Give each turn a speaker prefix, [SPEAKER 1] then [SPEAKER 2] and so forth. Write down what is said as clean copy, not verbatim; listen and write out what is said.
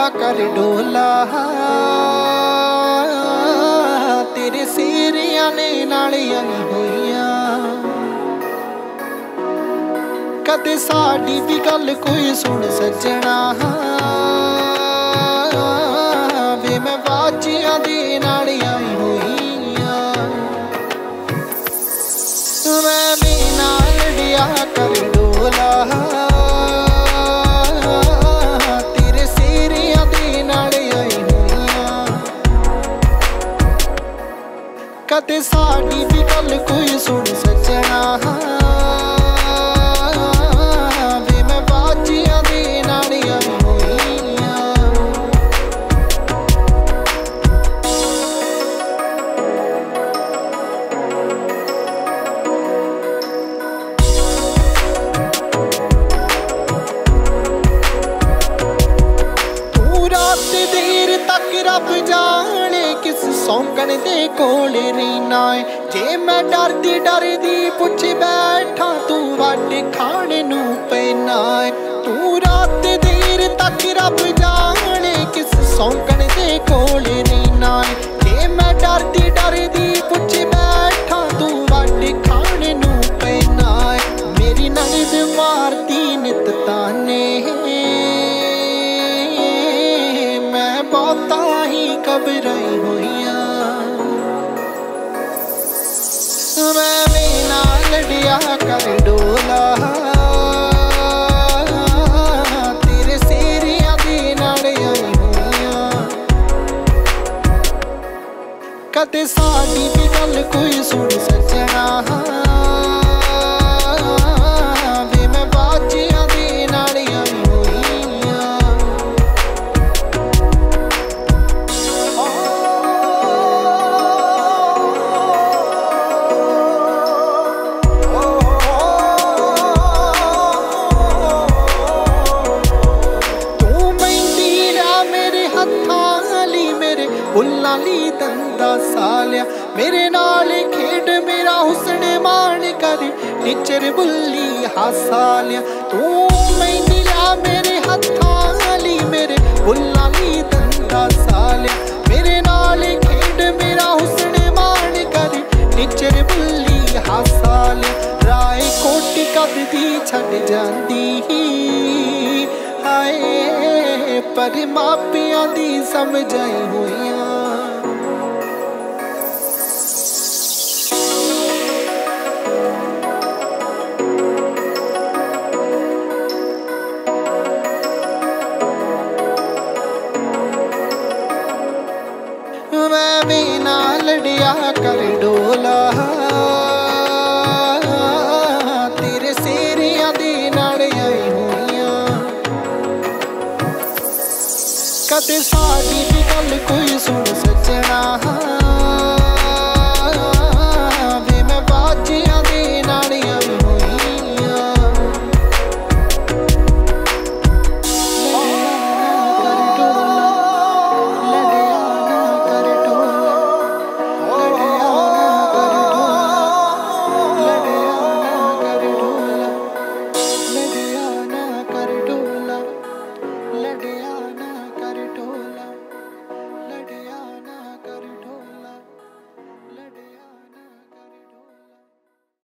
[SPEAKER 1] कर डोला तेरे सीरिया ने नालियां होइया कदे साडी भी गल कोई सुन सजना वे मैं बाजियां दी नालियां होइया मैं भी नाल दिया कर डोला तेरे सीरिया दी नालियां होइया कदे साडी भी गल कोई सुन सजना रब जाने किस सौंकण दे कोल रहीना है जे मैं डरदी डरदी पुछ बैठा तू वाडे खाने नू पैना है तू रात देर तक रब जाने किस सौंकण दे कोल रहीना है जे मैं डरदी डरदी पुछ बैठा तू वाडे खाने नू पैना है मेरी नंद मारती नित ताने बहुता ही घबराई होइया मैं भी नाल दिया कर डोला तेरे सीरिया दी नालियां होइया कदे साडी भी गल कोई सुन सजना वे मैं बाजियां दी नालियां बुल्ला ली दंदा सालिया मेरे नाल खेड मेरा हुस्न मान कर निचर बुल्ली हासालिया तू मैंने ला मेरे हथाली मेरे बुल्ला ली दंदा सालिया मेरे नाल खेड मेरा हुस्न मान कर निचर बुल्ली हासालिया राय कोटी कद दी छड़ जांदी हाय पर मापियां दी समझाई होइया मैं भी नाल दिया कर डोला तेरे सीरिया दी नालियां होइया कदे साडी भी गल कोई सुन सजना।